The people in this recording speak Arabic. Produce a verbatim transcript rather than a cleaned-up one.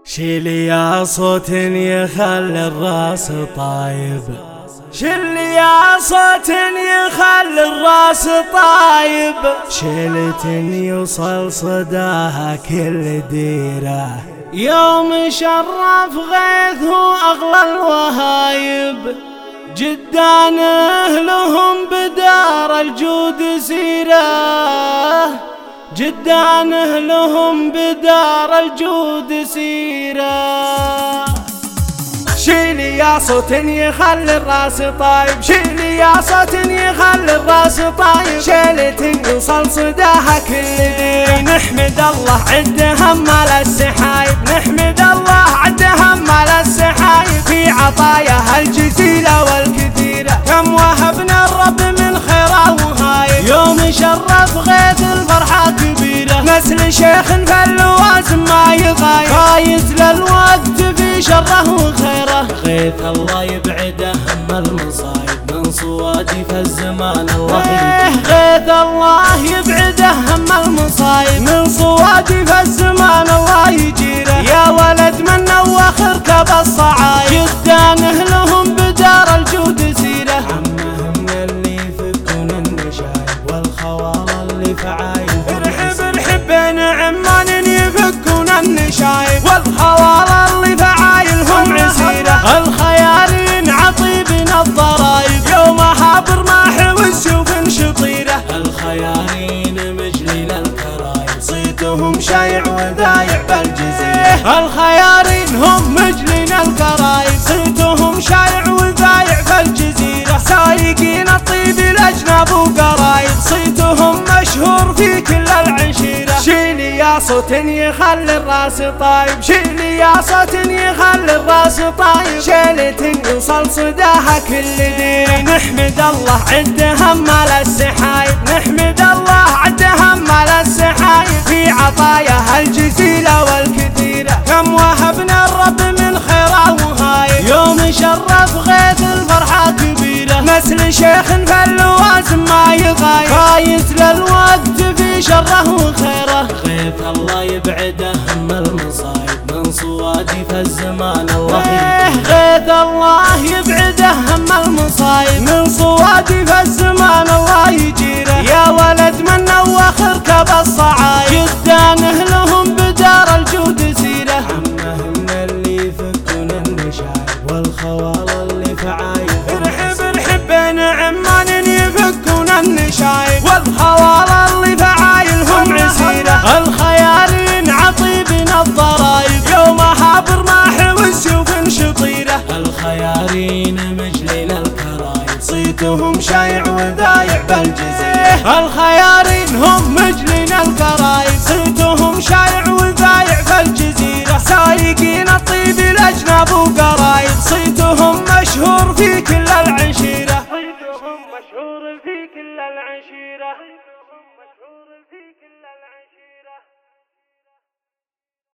شيلي يا صوت يخلي الراس طايب، شيلي يا صوت يخلي الراس طايب، شيلة يوصل صداها كل ديره، يوم شرف غيث واغلى الوهايب، جدان اهلهم بدار الجود سيره، جدان اهلهم بدار الجود سيره. شيلي يا صوت يخلي الراس طايب، شيلي يا صوت يخلي الراس طايب، شيلة يوصل صداها كل ديره، نحمد الله عد هم على السحايب، نحمد الله عد هم على السحايب، في عطاياها الجزيلة والكثيرة، كم وهبنا الرب من خيره وهايب، يوم شرف غيث الفرحة كبيرة، نسل شيخ فاللوازم ما يغايب، فايز للوقت في شره وخيره، غيث الله يبعده هم المصايب، من صوادي فالزمان الله يجيره، غيث الله يبعده هم المصايب، من صوادي فالزمان الله يجيره، يا ولد من نوخر كب الصعايب، جدان اهلهم بدار الجود سيره، عمهم اللي يفكون النشايب والخوال اللي فعايل، ارحب ارحب بين عمان يفكون النشايب والخوال اللي فعايلهم عسيره، الخيارين عطيبين الضرايب، يوم حابر ما حوس شوف شطيره، الخيارين مجلين الكرايب، صيتهم شايع وذايع بالجزيره، الخيارين هم مجلين الكرايب، صيتهم شايع وذايع بالجزيره، سايقين الطيب الاجناب وقرايب، صيتهم مشهور في كل العشيره، شيلي يا صوت يخلي الراس طايب، شيلي يا صوت يخلي الراس طايب، شيلة يوصل صداها كل ديره، نحمد الله عد هم على السحايب، نحمد الله عد هم على السحايب، في عطاياها الجزيلة والكثيرة، كم وهبنا الرب من خيره وهايب، يوم شرف غيث الفرحة كبيرة، نسل شيخ فاللوازم ما يغايب، فايز للوقت في شره وخيره، غيث الله يبعده هم المصايب، من صوادي فالزمان الله يجيره، غيث الله يبعده هم المصايب، من صوادي فالزمان الله يجيره، يا ولد من نوخر كب الصعايب، جدان اهلهم بدار الجود سيره، عمهم اللي يفكون النشايب والخوال اللي فعايل، ارحب ارحب بين عمان يفكون النشايب والخوال اللي فعايلهم عسيره، الخيارين عطيبين الضرايب، يوم حابر ما حوس شوف شطيره، الخيارين مجلين الكرايب، صيتهم شايع وذايع بالجزيره، الخيارين هم مجلين الكرايب، صيتهم شايع وذايع